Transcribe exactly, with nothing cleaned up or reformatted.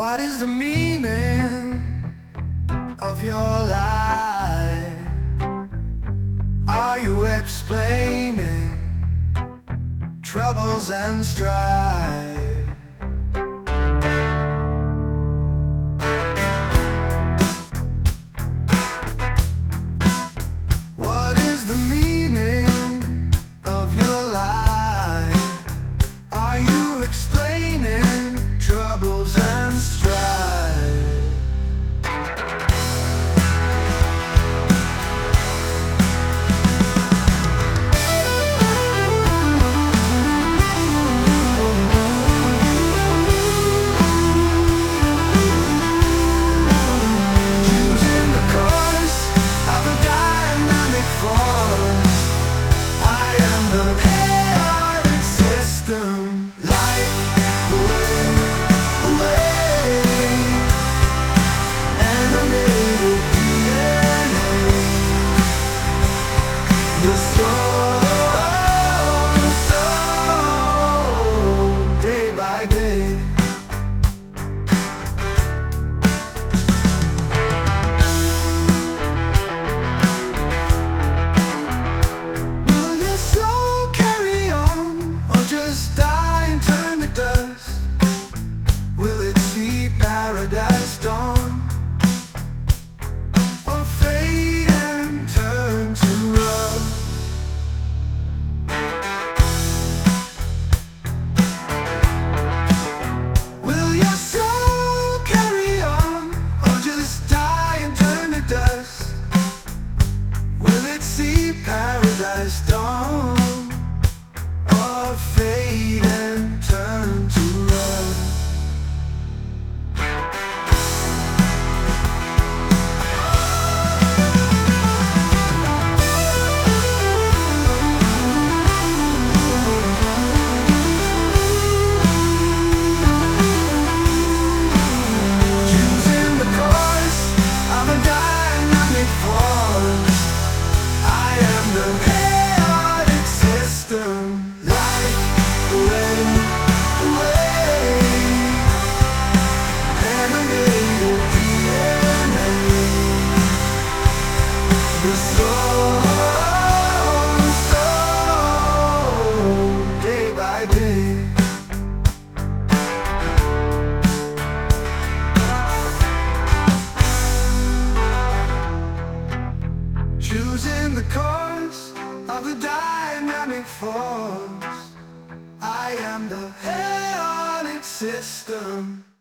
What is the meaning of your life? Are you explaining troubles and strife? What is the meaning of your life? Are you explaining troubles and strife? Choosing the course of a dynamic force, I am the chaotic system. Life away, away, animated D N A. The soul, soul, day by day. Will your soul carry on, or just die and turn to dust? Will it see paradise dawn, or fade and turn to rust? Will your soul carry on, or just die and turn to dust? Will it see paradise dawn, or fade and turn to rust? Choosing the course of a dynamic force, I am the chaotic system. Life away, away, animated D N A. The soul, soul, day by day. Choosing the course of a dynamic force, I am the chaotic system.